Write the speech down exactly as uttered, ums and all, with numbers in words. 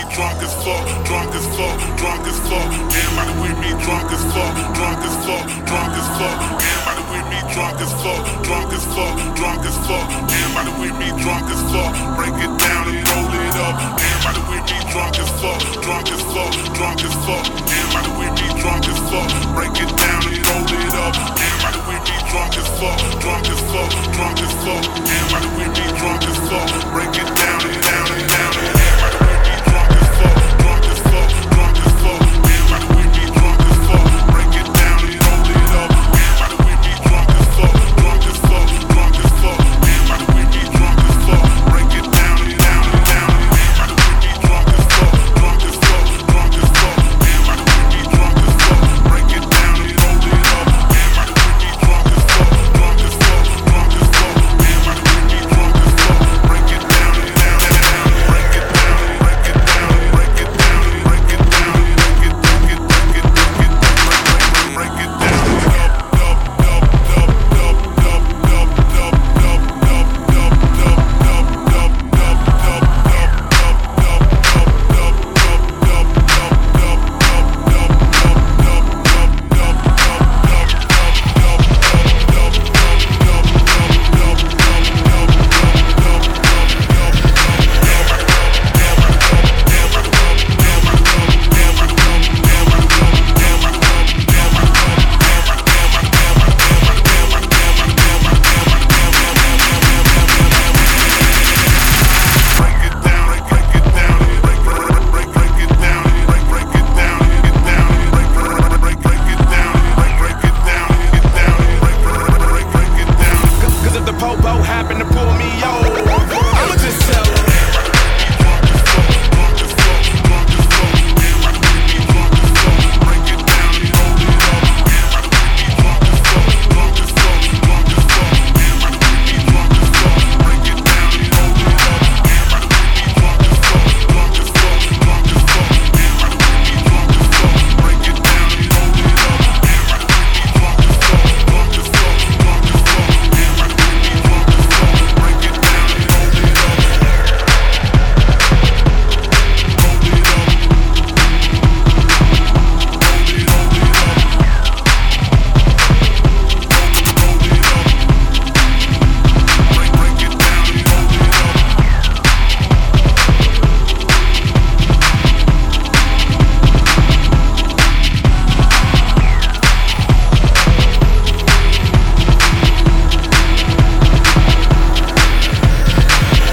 drunk as fuck, drunk as fuck, drunk as fuck. Everybody with me drunk as fuck, drunk as fuck, drunk as fuck. Everybody with me drunk as fuck, drunk as fuck, drunk as fuck. Everybody with me drunk as fuck, break it down and roll it up. Everybody with me drunk as fuck, drunk as fuck, drunk as fuck. Everybody with me drunk as fuck, break it down and roll it up. Everybody with me drunk as fuck, drunk as fuck, drunk as fuck. Everybody with me